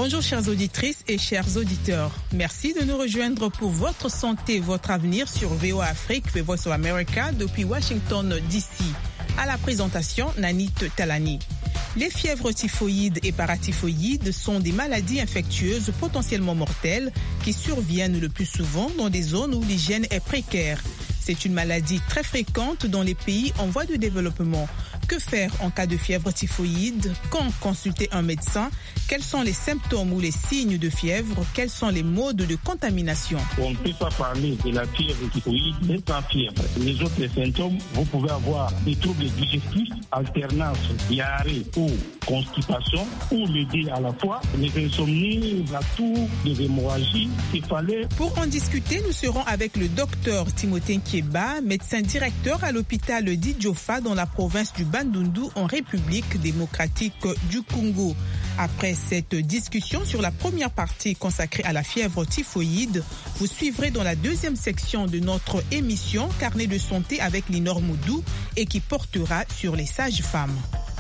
Bonjour chères auditrices et chers auditeurs. Merci de nous rejoindre pour votre santé, votre avenir sur VOA Afrique, The Voice of America depuis Washington DC. À la présentation, Nanit Talani. Les fièvres typhoïdes et paratyphoïdes sont des maladies infectieuses potentiellement mortelles qui surviennent le plus souvent dans des zones où l'hygiène est précaire. C'est une maladie très fréquente dans les pays en voie de développement. Que faire en cas de fièvre typhoïde? Quand consulter un médecin? Quels sont les symptômes ou les signes de fièvre? Quels sont les modes de contamination? On ne peut pas parler de la fièvre typhoïde sans fièvre. Les autres symptômes, vous pouvez avoir des troubles digestifs, alternance, diarrhée ou constipation, ou les deux à la fois, les insomnies, la toux, les hémorragies, céphalées. Pour en discuter, nous serons avec le docteur Timothée Nkieba, médecin directeur à l'hôpital d'Idjofa dans la province du Bandundu en République démocratique du Congo. Après cette discussion sur la première partie consacrée à la fièvre typhoïde, vous suivrez dans la deuxième section de notre émission Carnet de santé avec Linor Moudou et qui portera sur les sages-femmes.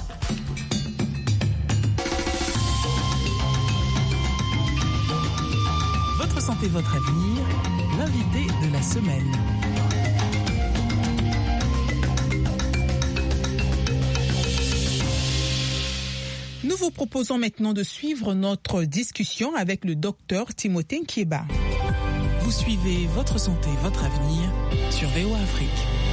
Votre santé, votre avenir, l'invité de la semaine. Nous vous proposons maintenant de suivre notre discussion avec le docteur Timothée Nkieba. Vous suivez votre santé, votre avenir sur VOA Afrique.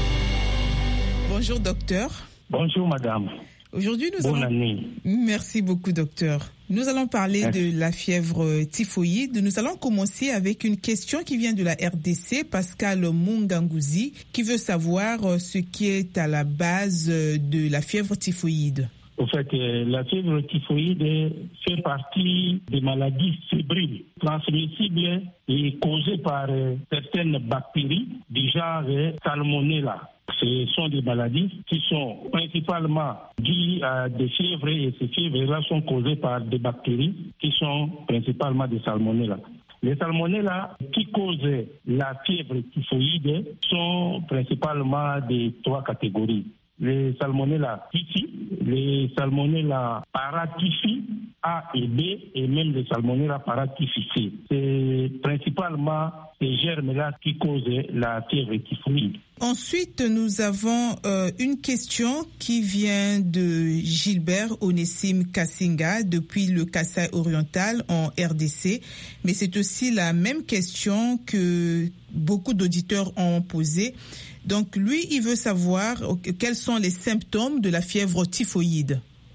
Bonjour docteur. Bonjour madame. Aujourd'hui, Bonne année. Merci beaucoup docteur. Nous allons parler de la fièvre typhoïde. Nous allons commencer avec une question qui vient de la RDC, Pascal Mungangouzi, qui veut savoir ce qui est à la base de la fièvre typhoïde. En fait, la fièvre typhoïde fait partie des maladies fébriles, transmissibles et causées par certaines bactéries du genre Salmonella. Ce sont des maladies qui sont principalement dues à des fièvres et ces fièvres-là sont causées par des bactéries qui sont principalement des Salmonella. Les Salmonella qui causent la fièvre typhoïde sont principalement de trois catégories. Les Salmonella typhi, les Salmonella paratyphi A et B et même les Salmonella paratyphi C. C'est principalement ces germes-là qui causent la fièvre typhoïde. Ensuite, nous avons une question qui vient de Gilbert Onessim Kassinga depuis le Kasaï oriental en RDC. Mais c'est aussi la même question que beaucoup d'auditeurs ont posée. Donc lui, il veut savoir quels sont les symptômes de la fièvre typhoïde.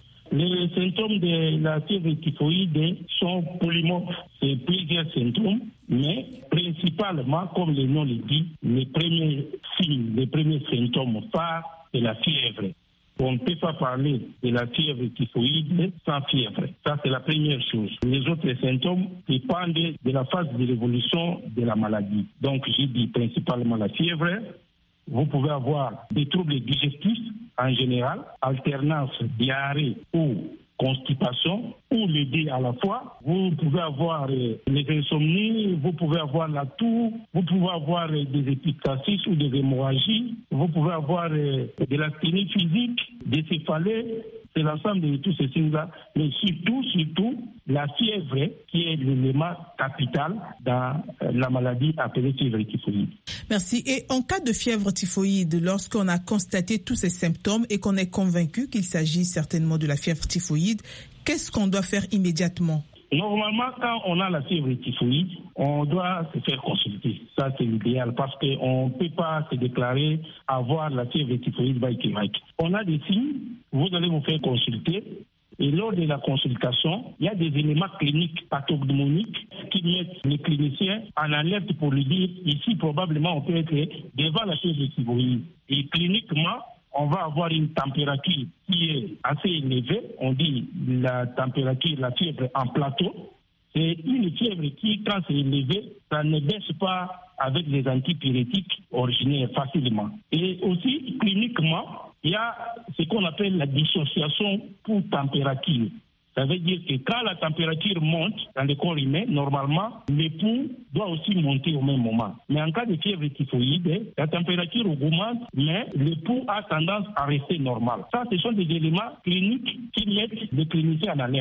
Les symptômes de la fièvre typhoïde sont polymorphes. C'est plusieurs symptômes, mais principalement, comme le nom le dit, les premiers signes, les premiers symptômes phares de la fièvre. On ne peut pas parler de la fièvre typhoïde sans fièvre. Ça, c'est la première chose. Les autres symptômes dépendent de la phase de l'évolution de la maladie. Donc, j'ai dit principalement la fièvre. Vous pouvez avoir des troubles digestifs en général, alternance, diarrhée ou constipation, ou les deux à la fois. Vous pouvez avoir les insomnies, vous pouvez avoir la toux, vous pouvez avoir des épistaxis ou des hémorragies, vous pouvez avoir de l'asthénie physique, des céphalées. C'est l'ensemble de tous ces signes-là, mais surtout, la fièvre qui est l'élément capital dans la maladie appelée fièvre typhoïde. Merci. Et en cas de fièvre typhoïde, lorsqu'on a constaté tous ces symptômes et qu'on est convaincu qu'il s'agit certainement de la fièvre typhoïde, qu'est-ce qu'on doit faire immédiatement? Normalement, quand on a la fièvre typhoïde, on doit se faire consulter. Ça, c'est l'idéal parce qu'on ne peut pas se déclarer avoir la fièvre typhoïde by Québec. On a des signes, vous allez vous faire consulter. Et lors de la consultation, il y a des éléments cliniques pathognomoniques qui mettent les cliniciens en alerte pour lui dire ici, probablement, on peut être devant la fièvre typhoïde. Et cliniquement, on va avoir une température qui est assez élevée. On dit la température, la fièvre en plateau. C'est une fièvre qui, quand c'est élevé, ça ne baisse pas avec les antipyrétiques originaires facilement. Et aussi, cliniquement, il y a ce qu'on appelle la dissociation pour température. Ça veut dire que quand la température monte dans le corps humain, normalement, le pouls doit aussi monter au même moment. Mais en cas de fièvre typhoïde, la température augmente, mais le pouls a tendance à rester normal. Ça, ce sont des éléments cliniques qui mettent le clinicien en alerte.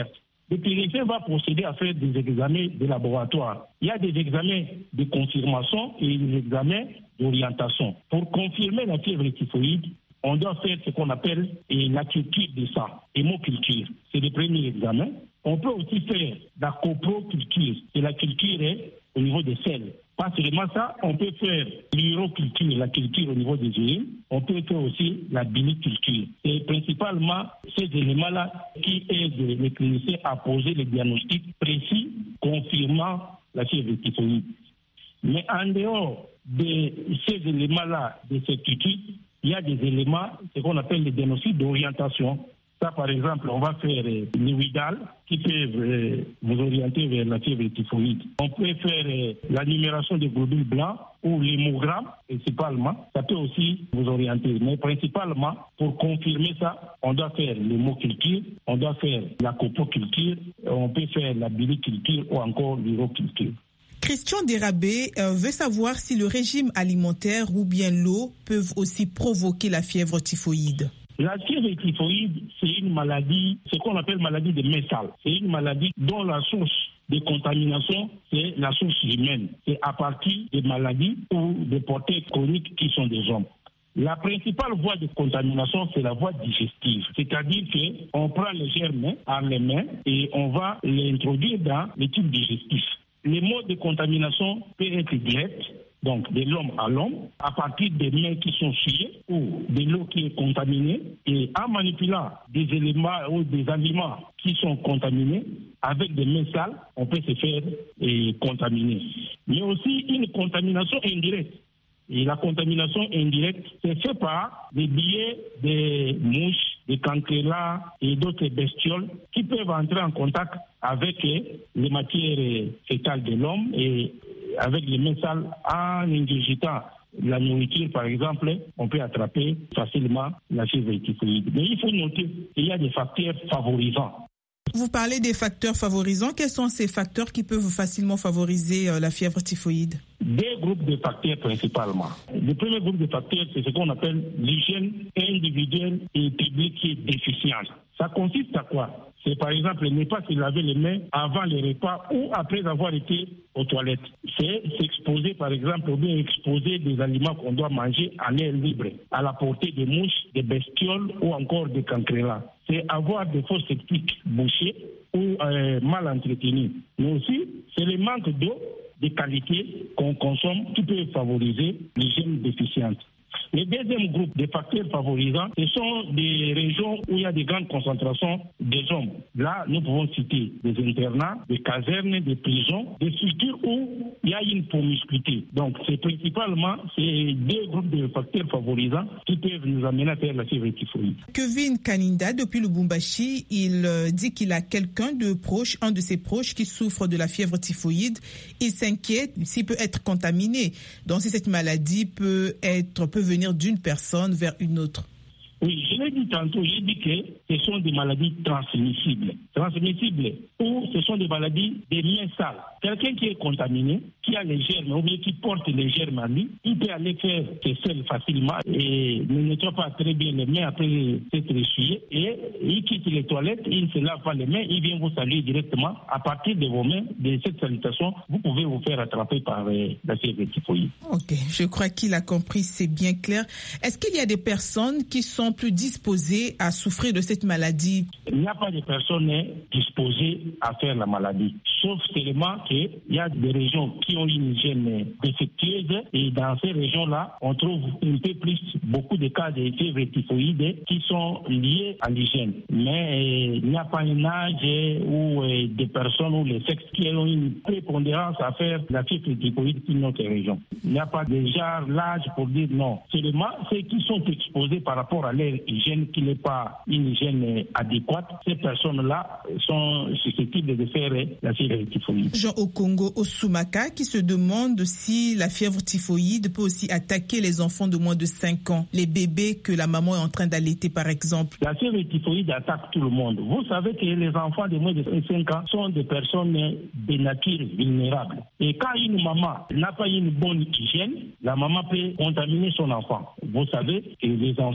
le pédicure va procéder à faire des examens de laboratoire. Il y a des examens de confirmation et des examens d'orientation. Pour confirmer la fièvre typhoïde, on doit faire ce qu'on appelle la culture de sang, hémoculture. C'est le premier examen. On peut aussi faire la coproculture, c'est la culture au niveau des selles. Pas seulement ça, on peut faire l'uroculture, la culture au niveau des urines. On peut faire aussi la biliculture. C'est principalement ces éléments-là qui aident les cliniciens à poser les diagnostics précis confirmant la fièvre typhoïde. Mais en dehors de ces éléments-là de certitude, il y a des éléments, ce qu'on appelle les diagnostics d'orientation. Ça, par exemple, on va faire les Widal qui peuvent vous orienter vers la fièvre typhoïde. On peut faire la numération des globules blancs ou l'hémogramme, principalement. Ça peut aussi vous orienter. Mais principalement, pour confirmer ça, on doit faire l'hémoculture, on doit faire la coproculture, on peut faire la biliculture ou encore l'uroculture. Christian Dérabé veut savoir si le régime alimentaire ou bien l'eau peuvent aussi provoquer la fièvre typhoïde. La fièvre typhoïde, c'est une maladie, ce qu'on appelle maladie de Messal. C'est une maladie dont la source de contamination, c'est la source humaine. C'est à partir des maladies ou des porteurs chroniques qui sont des hommes. La principale voie de contamination, c'est la voie digestive. C'est-à-dire qu'on prend les germes par les mains et on va les introduire dans les tubes digestifs. Les modes de contamination peuvent être directs, donc de l'homme à l'homme, à partir des mains qui sont souillées ou de l'eau qui est contaminée. Et en manipulant des éléments ou des aliments qui sont contaminés, avec des mains sales, on peut se faire contaminer. Mais aussi une contamination indirecte. Et la contamination indirecte, c'est fait par des billets, des mouches, des cancrelats et d'autres bestioles qui peuvent entrer en contact avec les matières fétales de l'homme et avec les mains sales en ingurgitant la nourriture, par exemple, on peut attraper facilement la fièvre typhoïde. Mais il faut noter qu'il y a des facteurs favorisants. Vous parlez des facteurs favorisants. Quels sont ces facteurs qui peuvent facilement favoriser la fièvre typhoïde? Deux groupes de facteurs principalement. Le premier groupe de facteurs, c'est ce qu'on appelle l'hygiène individuelle et publique qui est déficiente. Ça consiste à quoi? C'est par exemple ne pas se laver les mains avant les repas ou après avoir été aux toilettes. C'est s'exposer par exemple ou bien exposer des aliments qu'on doit manger à l'air libre, à la portée des mouches, des bestioles ou encore des cancrelats. C'est avoir des fosses septiques bouchées ou mal entretenues. Mais aussi, c'est le manque d'eau de qualité qu'on consomme qui peut favoriser l'hygiène déficiente. Le deuxième groupe de facteurs favorisants, ce sont des régions où il y a des grandes concentrations des hommes. Là, nous pouvons citer des internats, des casernes, des prisons, des structures où il y a une promiscuité. Donc, c'est principalement ces deux groupes de facteurs favorisants qui peuvent nous amener à faire la fièvre typhoïde. Kevin Kaninda, depuis Lubumbashi, il dit qu'il a quelqu'un de proche, un de ses proches qui souffre de la fièvre typhoïde. Il s'inquiète s'il peut être contaminé. Donc, si cette maladie peut venir d'une personne vers une autre. Oui, je l'ai dit tantôt, j'ai dit que ce sont des maladies transmissibles. Transmissibles ou ce sont des maladies des liens sales. Quelqu'un qui est contaminé, qui a les germes ou bien qui porte les germes à lui, il peut aller faire ses selles facilement et ne nettoie pas très bien les mains après s'être essuyé et il quitte les toilettes, il ne se lave pas les mains, il vient vous saluer directement. À partir de vos mains, de cette salutation, vous pouvez vous faire attraper par la fièvre typhoïde. Ok, je crois qu'il a compris, c'est bien clair. Est-ce qu'il y a des personnes qui sont plus disposées à souffrir de cette maladie? Il n'y a pas de personnes disposées à faire la maladie, sauf seulement qu'il y a des régions qui ont une hygiène défectueuse et dans ces régions-là, on trouve un peu plus beaucoup de cas de fièvre typhoïde qui sont liés à l'hygiène. Mais il n'y a pas un âge ou des personnes ou les sexes qui ont une prépondérance à faire la fièvre typhoïde dans notre région. Il n'y a pas déjà l'âge pour dire non. Seulement ceux qui sont exposés par rapport à leur hygiène qui n'est pas une hygiène adéquate, ces personnes-là sont susceptibles de faire la fièvre typhoïde. Jean Okongo Osumaka qui se demande si la fièvre typhoïde peut aussi attaquer les enfants de moins de 5 ans, les bébés que la maman est en train d'allaiter par exemple. La fièvre typhoïde attaque tout le monde. Vous savez que les enfants de moins de 5 ans sont des personnes de nature vulnérable. Et quand une maman n'a pas une bonne hygiène, la maman peut contaminer son enfant. Vous savez que les enfants sont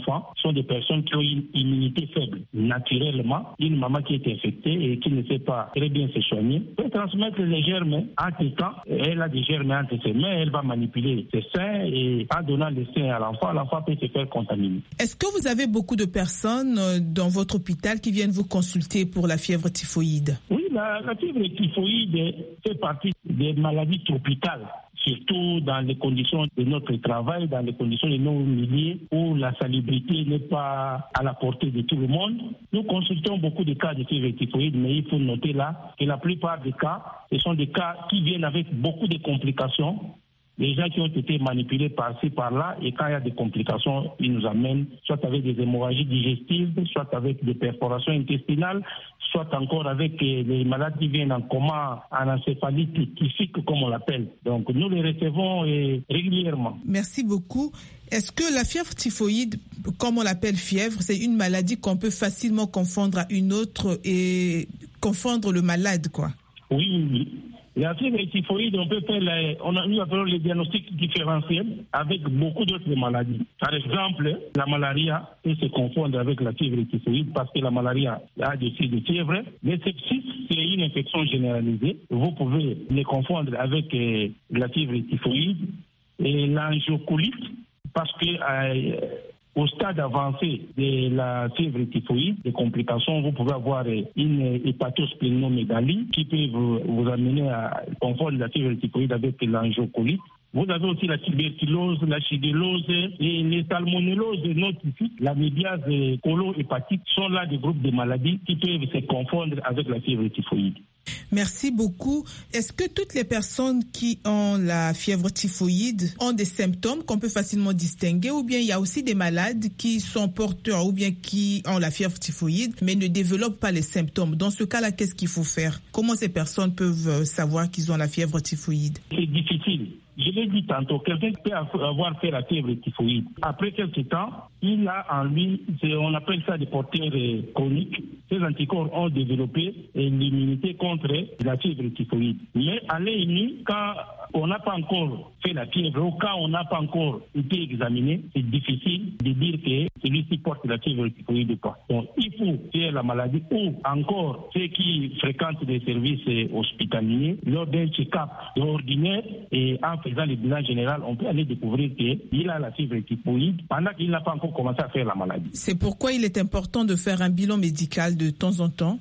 sont des personnes qui ont une immunité faible. Naturellement, une maman qui est infectée et qui ne sait pas très bien se soigner peut transmettre les germes entre temps. Elle a des germes entre ses mains, elle va manipuler ses seins et en donnant les seins à l'enfant peut se faire contaminer. Est-ce que vous avez beaucoup de personnes dans votre hôpital qui viennent vous consulter pour la fièvre typhoïde? Oui, la fièvre typhoïde fait partie des maladies tropicales, surtout dans les conditions de notre travail, dans les conditions de nos milieux où la salubrité n'est pas à la portée de tout le monde. Nous consultons beaucoup de cas de fièvre typhoïde, mais il faut noter là que la plupart des cas, ce sont des cas qui viennent avec beaucoup de complications. Les gens qui ont été manipulés par-ci, par-là, et quand il y a des complications, ils nous amènent soit avec des hémorragies digestives, soit avec des perforations intestinales, soit encore avec les malades qui viennent en coma, en encéphalite typhique, comme on l'appelle. Donc, nous les recevons régulièrement. Merci beaucoup. Est-ce que la fièvre typhoïde, comme on l'appelle fièvre, c'est une maladie qu'on peut facilement confondre à une autre et confondre le malade, quoi? Oui. La fièvre typhoïde, nous appelons les diagnostics différentiels avec beaucoup d'autres maladies. Par exemple, la malaria peut se confondre avec la fièvre typhoïde parce que la malaria a des signes de fièvre. Le sepsis, c'est une infection généralisée. Vous pouvez les confondre avec la fièvre typhoïde et l'angiocolite parce que au stade avancé de la fièvre typhoïde, des complications, vous pouvez avoir une hépatosplénomégalie qui peut vous amener à confondre la fièvre typhoïde avec l'angiocolite. Vous avez aussi la tuberculose, la shigellose et les salmonelloses non typiques, la mébiase colo-hépatique sont là des groupes de maladies qui peuvent se confondre avec la fièvre typhoïde. Merci beaucoup. Est-ce que toutes les personnes qui ont la fièvre typhoïde ont des symptômes qu'on peut facilement distinguer ou bien il y a aussi des malades qui sont porteurs ou bien qui ont la fièvre typhoïde mais ne développent pas les symptômes? Dans ce cas-là, qu'est-ce qu'il faut faire? Comment ces personnes peuvent savoir qu'ils ont la fièvre typhoïde? C'est difficile. Je l'ai dit tantôt, quelqu'un peut avoir fait la fièvre typhoïde. Après quelques temps, il a en lui, on appelle ça des porteurs chroniques. Ces anticorps ont développé l'immunité contre la fièvre typhoïde. Mais à l'œil nu, quand on n'a pas encore fait la fièvre ou quand on n'a pas encore été examiné, c'est difficile de dire que celui-ci porte la fièvre typhoïde ou pas. Donc, il faut faire la maladie ou encore ceux qui fréquentent des services hospitaliers lors d'un check-up ordinaire et en faisant le bilan général, on peut aller découvrir qu'il a la fièvre typhoïde pendant qu'il n'a pas encore commencé à faire la maladie. C'est pourquoi il est important de faire un bilan médical de temps en temps?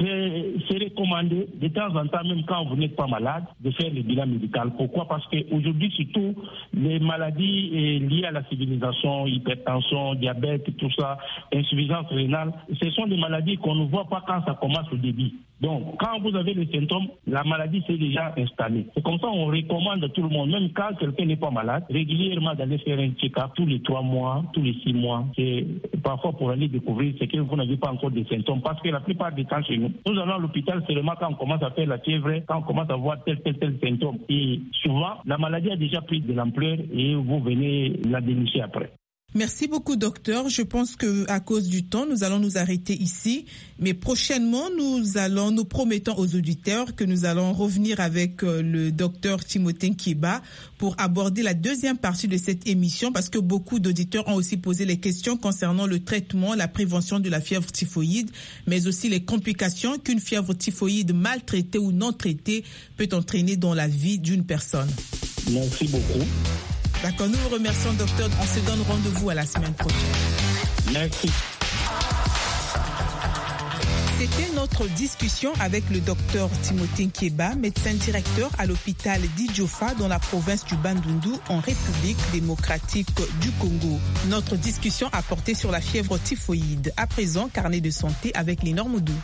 C'est recommandé de temps en temps, même quand vous n'êtes pas malade, de faire le bilan médical. Pourquoi? Parce qu'aujourd'hui, surtout, les maladies liées à la civilisation, hypertension, diabète, tout ça, insuffisance rénale, ce sont des maladies qu'on ne voit pas quand ça commence au début. Donc, quand vous avez les symptômes, la maladie s'est déjà installée. C'est comme ça qu'on recommande à tout le monde, même quand quelqu'un n'est pas malade, régulièrement d'aller faire un check-up tous les 3 mois, tous les 6 mois. C'est parfois pour aller découvrir ce que vous n'avez pas encore de symptômes. Parce que la plupart des temps chez nous allons à l'hôpital seulement quand on commence à faire la fièvre, quand on commence à voir tel symptôme. Et souvent, la maladie a déjà pris de l'ampleur et vous venez la dénicher après. Merci beaucoup, docteur. Je pense que à cause du temps, nous allons nous arrêter ici. Mais prochainement, nous promettons aux auditeurs que nous allons revenir avec le docteur Timothée Nkieba pour aborder la deuxième partie de cette émission parce que beaucoup d'auditeurs ont aussi posé les questions concernant le traitement, la prévention de la fièvre typhoïde, mais aussi les complications qu'une fièvre typhoïde mal traitée ou non traitée peut entraîner dans la vie d'une personne. Merci beaucoup. D'accord, nous vous remercions, docteur. On se donne rendez-vous à la semaine prochaine. Merci. C'était notre discussion avec le docteur Timothée Nkieba, médecin directeur à l'hôpital d'Idjofa dans la province du Bandundu en République démocratique du Congo. Notre discussion a porté sur la fièvre typhoïde. À présent, carnet de santé avec Lénore Moudou.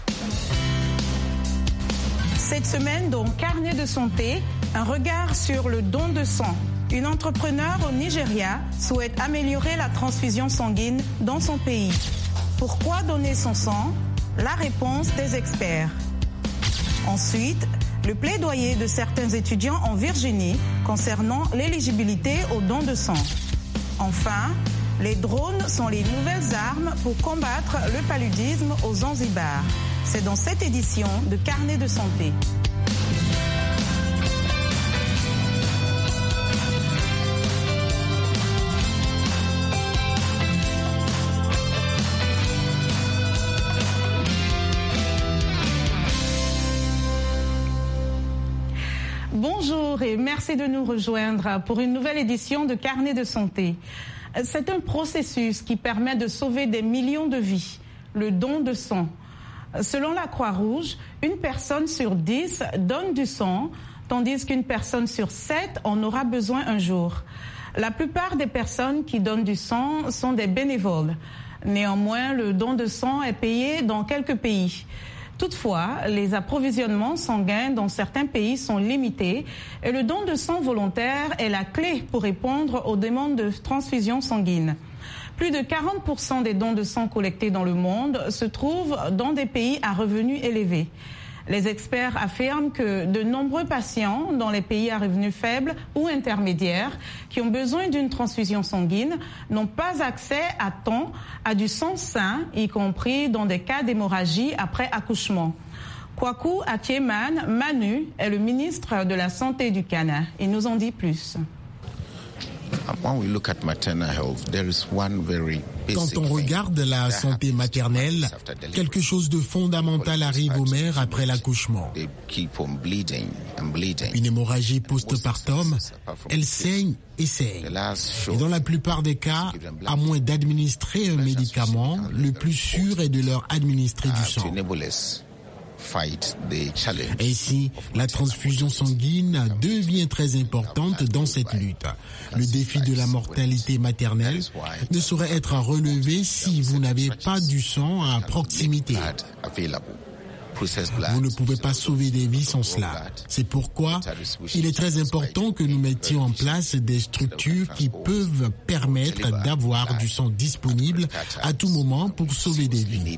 Cette semaine, dans Carnet de santé, un regard sur le don de sang. Une entrepreneure au Nigeria souhaite améliorer la transfusion sanguine dans son pays. Pourquoi donner son sang? La réponse des experts. Ensuite, le plaidoyer de certains étudiants en Virginie concernant l'éligibilité au don de sang. Enfin, les drones sont les nouvelles armes pour combattre le paludisme au Zanzibar. C'est dans cette édition de Carnet de santé. et merci de nous rejoindre pour une nouvelle édition de Carnet de santé. C'est un processus qui permet de sauver des millions de vies, le don de sang. Selon la Croix-Rouge, une personne sur 10 donne du sang, tandis qu'une personne sur 7 en aura besoin un jour. La plupart des personnes qui donnent du sang sont des bénévoles. Néanmoins, le don de sang est payé dans quelques pays. Toutefois, les approvisionnements sanguins dans certains pays sont limités et le don de sang volontaire est la clé pour répondre aux demandes de transfusion sanguine. Plus de 40% des dons de sang collectés dans le monde se trouvent dans des pays à revenus élevés. Les experts affirment que de nombreux patients dans les pays à revenus faibles ou intermédiaires qui ont besoin d'une transfusion sanguine n'ont pas accès à temps à du sang sain, y compris dans des cas d'hémorragie après accouchement. Kwaku Atieman Manu est le ministre de la Santé du Ghana. Il nous en dit plus. Quand on regarde la santé maternelle, quelque chose de fondamental arrive aux mères après l'accouchement. Une hémorragie post-partum, elle saigne et saigne. Et dans la plupart des cas, à moins d'administrer un médicament, le plus sûr est de leur administrer du sang. Ainsi, la transfusion sanguine devient très importante dans cette lutte. Le défi de la mortalité maternelle ne saurait être relevé si vous n'avez pas du sang à proximité. Vous ne pouvez pas sauver des vies sans cela. C'est pourquoi il est très important que nous mettions en place des structures qui peuvent permettre d'avoir du sang disponible à tout moment pour sauver des vies.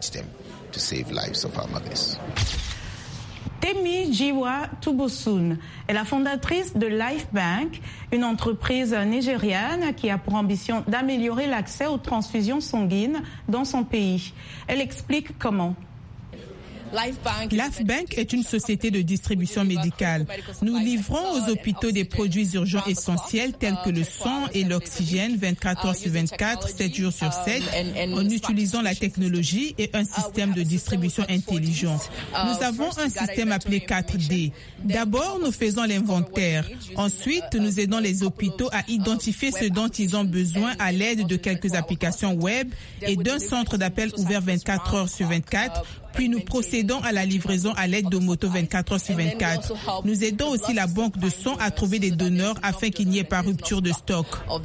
Temi Jiwa Tubosun est la fondatrice de Lifebank, une entreprise nigériane qui a pour ambition d'améliorer l'accès aux transfusions sanguines dans son pays. Elle explique comment. Lifebank est une société de distribution médicale. Nous livrons aux hôpitaux des produits urgents essentiels tels que le sang et l'oxygène 24 heures sur 24, 7 jours sur 7, en utilisant la technologie et un système de distribution intelligent. Nous avons un système appelé 4D. D'abord, nous faisons l'inventaire. Ensuite, nous aidons les hôpitaux à identifier ce dont ils ont besoin à l'aide de quelques applications web et d'un centre d'appel ouvert 24 heures sur 24. Puis nous procédons à la livraison à l'aide de motos 24 heures sur 24. Nous aidons aussi la banque de sang à trouver des donneurs afin qu'il n'y ait pas rupture de stock.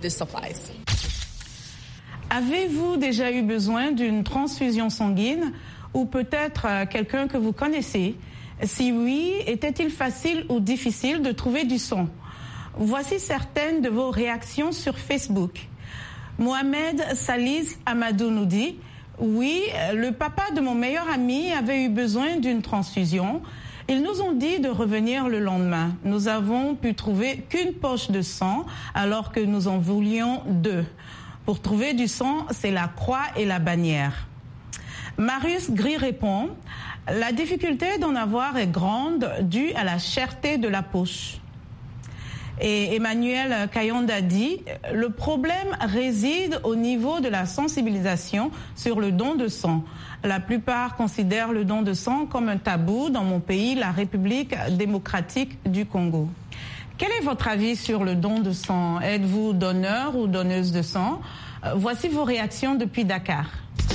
Avez-vous déjà eu besoin d'une transfusion sanguine ou peut-être quelqu'un que vous connaissez? Si oui, était-il facile ou difficile de trouver du sang? Voici certaines de vos réactions sur Facebook. Mohamed Saliz Amadou nous dit: oui, le papa de mon meilleur ami avait eu besoin d'une transfusion. Ils nous ont dit de revenir le lendemain. Nous avons pu trouver qu'une poche de sang alors que nous en voulions 2. Pour trouver du sang, c'est la croix et la bannière. Marius Gris répond: la difficulté d'en avoir est grande due à la cherté de la poche. Et Emmanuel Kayonda dit: le problème réside au niveau de la sensibilisation sur le don de sang. La plupart considèrent le don de sang comme un tabou dans mon pays, la République démocratique du Congo. Quel est votre avis sur le don de sang? Êtes-vous donneur ou donneuse de sang? Voici vos réactions depuis Dakar.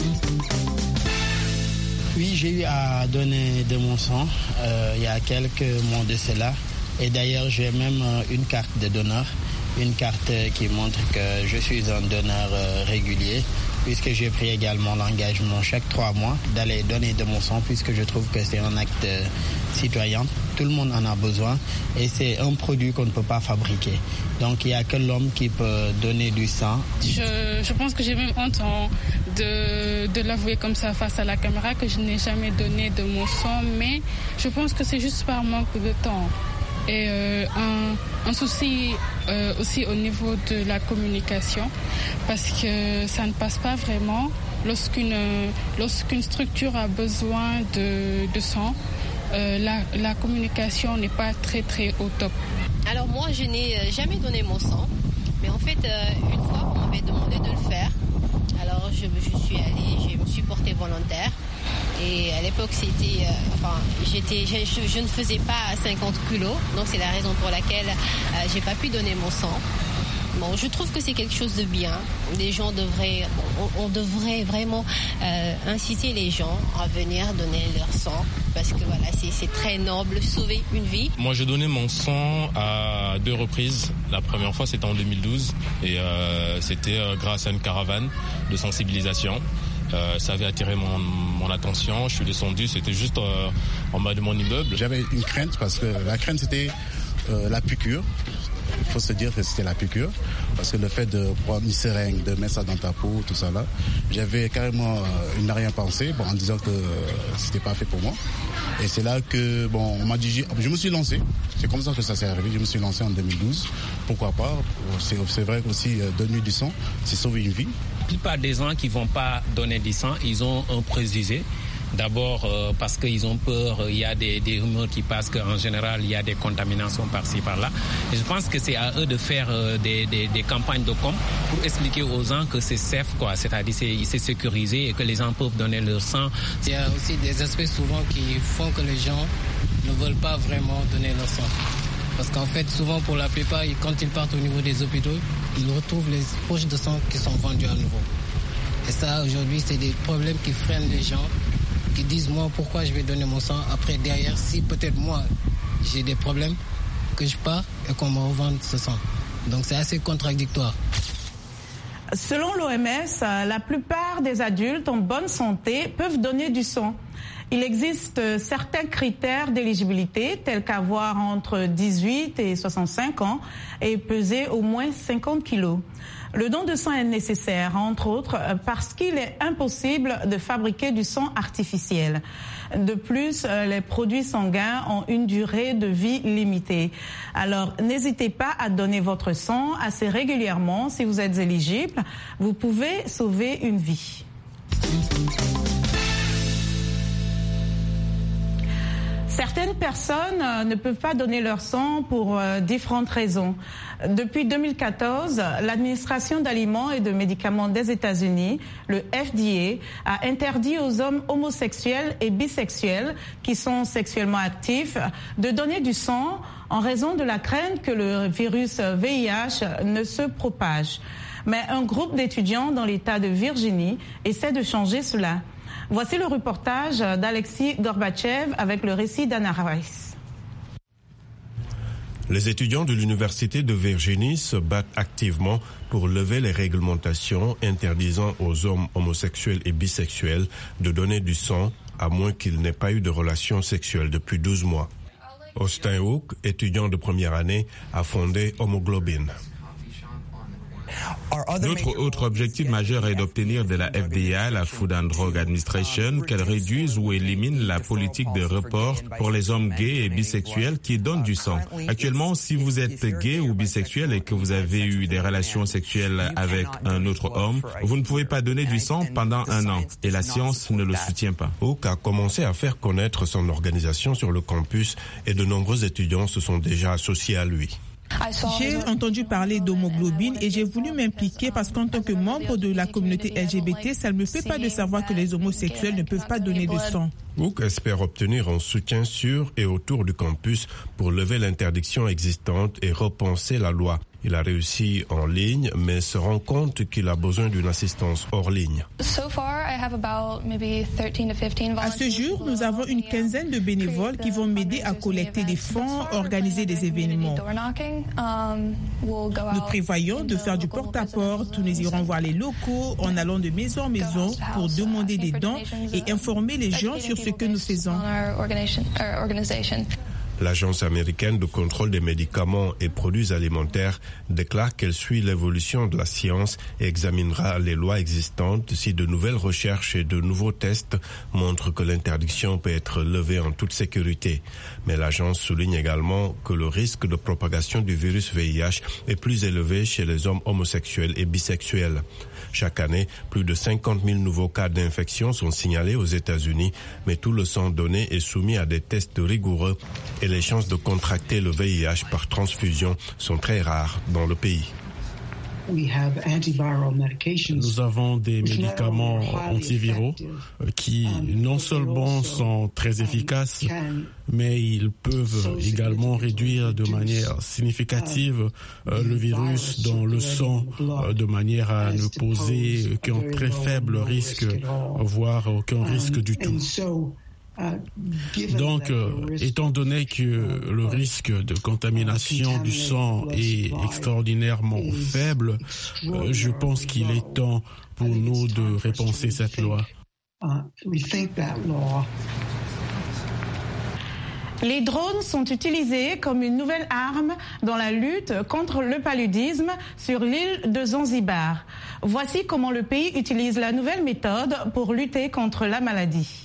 Oui, j'ai eu à donner de mon sang il y a quelques mois de cela. Et d'ailleurs, j'ai même une carte de donneur, une carte qui montre que je suis un donneur régulier, puisque j'ai pris également l'engagement chaque 3 mois d'aller donner de mon sang, puisque je trouve que c'est un acte citoyen. Tout le monde en a besoin et c'est un produit qu'on ne peut pas fabriquer. Donc il n'y a que l'homme qui peut donner du sang. Je pense que j'ai même honte de l'avouer comme ça face à la caméra, que je n'ai jamais donné de mon sang, mais je pense que c'est juste par manque de temps. Et un souci aussi au niveau de la communication, parce que ça ne passe pas vraiment lorsqu'une structure a besoin de sang. La communication n'est pas très très au top. Alors moi je n'ai jamais donné mon sang, mais en fait une fois on m'avait demandé de le faire. Alors je suis allée, je me suis portée volontaire Et à l'époque, je ne faisais pas 50 kilos, donc c'est la raison pour laquelle j'ai pas pu donner mon sang. Bon, je trouve que c'est quelque chose de bien. Les gens on devrait vraiment inciter les gens à venir donner leur sang parce que voilà, c'est très noble, sauver une vie. Moi, j'ai donné mon sang à 2 reprises. La première fois, c'était en 2012 et c'était grâce à une caravane de sensibilisation. Ça avait attiré mon attention. Je suis descendu, c'était juste en bas de mon immeuble. J'avais une crainte parce que la crainte, c'était la piqûre. Il faut se dire que c'était la piqûre, parce que le fait de prendre une seringue, de mettre ça dans ta peau, tout ça là, j'avais carrément une arrière-pensée en disant que c'était pas fait pour moi. Et c'est là que, on m'a dit, je me suis lancé. C'est comme ça que ça s'est arrivé. Je me suis lancé en 2012. Pourquoi pas? C'est vrai qu'aussi donner du sang, c'est sauver une vie. La plupart des gens qui vont pas donner du sang, ils ont un préjugé. D'abord parce qu'ils ont peur, il y a des rumeurs qui passent qu'en général il y a des contaminations par-ci par-là. Et je pense que c'est à eux de faire des campagnes de com pour expliquer aux gens que c'est safe, quoi, c'est-à-dire c'est sécurisé et que les gens peuvent donner leur sang. Il y a aussi des aspects souvent qui font que les gens ne veulent pas vraiment donner leur sang. Parce qu'en fait, souvent pour la plupart, quand ils partent au niveau des hôpitaux, ils retrouvent les poches de sang qui sont vendues à nouveau. Et ça, aujourd'hui, c'est des problèmes qui freinent les gens, qui disent, moi, pourquoi je vais donner mon sang? Après, derrière, si peut-être moi, j'ai des problèmes, que je pars et qu'on me revende ce sang. Donc, c'est assez contradictoire. Selon l'OMS, la plupart des adultes en bonne santé peuvent donner du sang. Il existe certains critères d'éligibilité, tels qu'avoir entre 18 et 65 ans et peser au moins 50 kilos. Le don de sang est nécessaire, entre autres, parce qu'il est impossible de fabriquer du sang artificiel. De plus, les produits sanguins ont une durée de vie limitée. Alors, n'hésitez pas à donner votre sang assez régulièrement. Si vous êtes éligible, vous pouvez sauver une vie. Certaines personnes ne peuvent pas donner leur sang pour différentes raisons. Depuis 2014, l'administration d'aliments et de médicaments des États-Unis, le FDA, a interdit aux hommes homosexuels et bisexuels qui sont sexuellement actifs de donner du sang en raison de la crainte que le virus VIH ne se propage. Mais un groupe d'étudiants dans l'État de Virginie essaie de changer cela. Voici le reportage d'Alexis Gorbatchev avec le récit d'Anna Rice. Les étudiants de l'Université de Virginie se battent activement pour lever les réglementations interdisant aux hommes homosexuels et bisexuels de donner du sang à moins qu'ils n'aient pas eu de relations sexuelles depuis 12 mois. Austin Hook, étudiant de première année, a fondé Homoglobin. Notre autre objectif majeur est d'obtenir de la FDA, la Food and Drug Administration, qu'elle réduise ou élimine la politique de report pour les hommes gays et bisexuels qui donnent du sang. Actuellement, si vous êtes gay ou bisexuel et que vous avez eu des relations sexuelles avec un autre homme, vous ne pouvez pas donner du sang pendant 1 an et la science ne le soutient pas. Hook a commencé à faire connaître son organisation sur le campus et de nombreux étudiants se sont déjà associés à lui. J'ai entendu parler d'homoglobine et j'ai voulu m'impliquer parce qu'en tant que membre de la communauté LGBT, ça ne me fait pas de savoir que les homosexuels ne peuvent pas donner de sang. Hook espère obtenir un soutien sur et autour du campus pour lever l'interdiction existante et repenser la loi. Il a réussi en ligne, mais se rend compte qu'il a besoin d'une assistance hors ligne. À ce jour, nous avons une quinzaine de bénévoles qui vont m'aider à collecter des fonds, organiser des événements. Nous prévoyons de faire du porte-à-porte, nous irons voir les locaux en allant de maison en maison pour demander des dons et informer les gens sur ce que nous faisons. L'Agence américaine de contrôle des médicaments et produits alimentaires déclare qu'elle suit l'évolution de la science et examinera les lois existantes si de nouvelles recherches et de nouveaux tests montrent que l'interdiction peut être levée en toute sécurité. Mais l'agence souligne également que le risque de propagation du virus VIH est plus élevé chez les hommes homosexuels et bisexuels. Chaque année, plus de 50 000 nouveaux cas d'infection sont signalés aux États-Unis, mais tout le sang donné est soumis à des tests rigoureux et les chances de contracter le VIH par transfusion sont très rares dans le pays. Nous avons des médicaments antiviraux qui non seulement sont très efficaces, mais ils peuvent également réduire de manière significative le virus dans le sang, de manière à ne poser qu'un très faible risque, voire aucun risque du tout. Donc, étant donné que le risque de contamination du sang est extraordinairement faible, je pense qu'il est temps pour nous de repenser cette loi. Les drones sont utilisés comme une nouvelle arme dans la lutte contre le paludisme sur l'île de Zanzibar. Voici comment le pays utilise la nouvelle méthode pour lutter contre la maladie.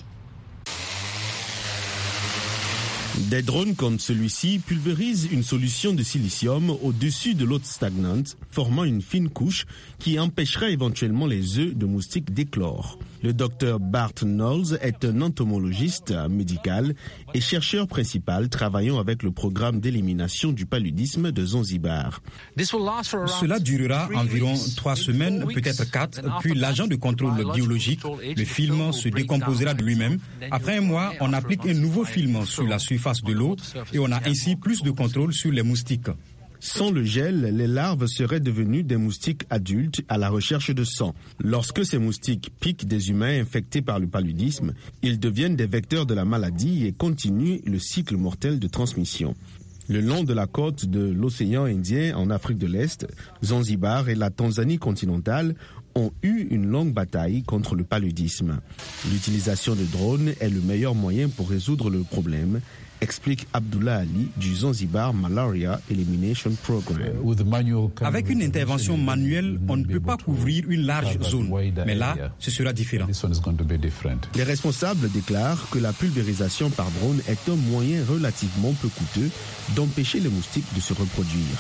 Des drones comme celui-ci pulvérisent une solution de silicium au-dessus de l'eau stagnante, formant une fine couche qui empêchera éventuellement les œufs de moustiques d'éclore. Le docteur Bart Knowles est un entomologiste médical et chercheur principal travaillant avec le programme d'élimination du paludisme de Zanzibar. Cela durera environ 3 semaines, peut-être 4, puis l'agent de contrôle biologique, le film, se décomposera de lui-même. Après un mois, on applique un nouveau film sur la surface de l'eau et on a ainsi plus de contrôle sur les moustiques. Sans le gel, les larves seraient devenues des moustiques adultes à la recherche de sang. Lorsque ces moustiques piquent des humains infectés par le paludisme, ils deviennent des vecteurs de la maladie et continuent le cycle mortel de transmission. Le long de la côte de l'océan Indien en Afrique de l'Est, Zanzibar et la Tanzanie continentale ont eu une longue bataille contre le paludisme. L'utilisation de drones est le meilleur moyen pour résoudre le problème, explique Abdullah Ali du Zanzibar Malaria Elimination Program. Avec une intervention manuelle, on ne peut pas couvrir une large zone. Mais là, ce sera différent. Les responsables déclarent que la pulvérisation par drone est un moyen relativement peu coûteux d'empêcher les moustiques de se reproduire.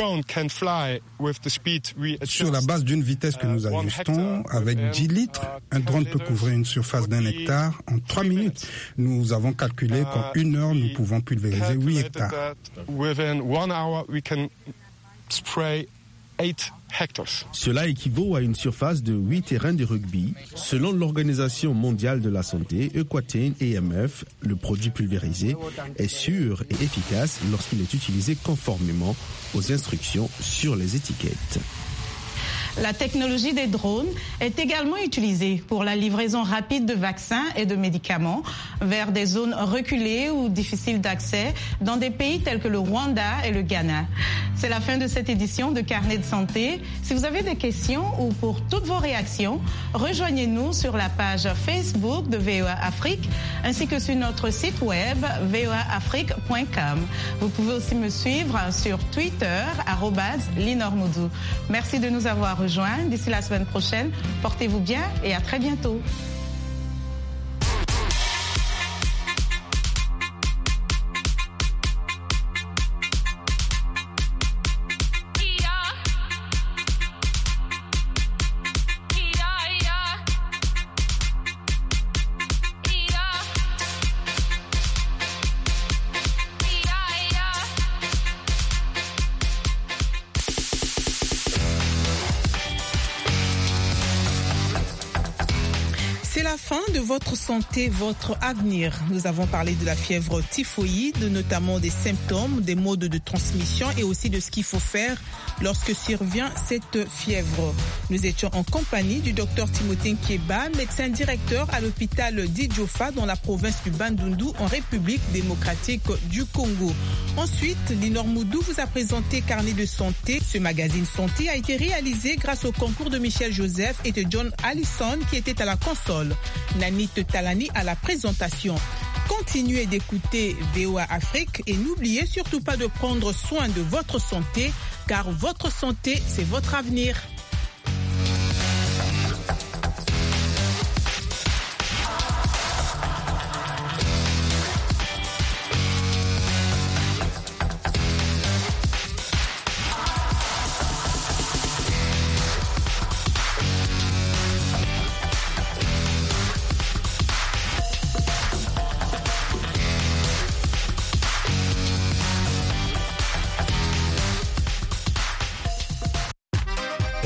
Sur la base d'une vitesse que nous ajustons, avec 10 litres, un drone peut couvrir une surface d'1 hectare en 3 minutes. Nous avons calculé qu'en 1 heure, nous pouvons pulvériser 8 hectares. Cela équivaut à une surface de 8 terrains de rugby. Selon l'Organisation mondiale de la santé, Equatain AMF, le produit pulvérisé est sûr et efficace lorsqu'il est utilisé conformément aux instructions sur les étiquettes. La technologie des drones est également utilisée pour la livraison rapide de vaccins et de médicaments vers des zones reculées ou difficiles d'accès dans des pays tels que le Rwanda et le Ghana. C'est la fin de cette édition de Carnet de santé. Si vous avez des questions ou pour toutes vos réactions, rejoignez-nous sur la page Facebook de VOA Afrique ainsi que sur notre site web voaafrique.com. Vous pouvez aussi me suivre sur Twitter @linormoudou. Merci de nous avoir rejoints. D'ici la semaine prochaine, portez-vous bien et à très bientôt. C'est la fin de votre santé, votre avenir. Nous avons parlé de la fièvre typhoïde, notamment des symptômes, des modes de transmission et aussi de ce qu'il faut faire lorsque survient cette fièvre. Nous étions en compagnie du docteur Timothée Nkieba, médecin directeur à l'hôpital d'Idjofa dans la province du Bandundu en République démocratique du Congo. Ensuite, Linor Moudou vous a présenté Carnet de santé. Ce magazine santé a été réalisé grâce au concours de Michel Joseph et de John Allison qui était à la console. Nanit Talani à la présentation. Continuez d'écouter VOA Afrique et n'oubliez surtout pas de prendre soin de votre santé, car votre santé, c'est votre avenir.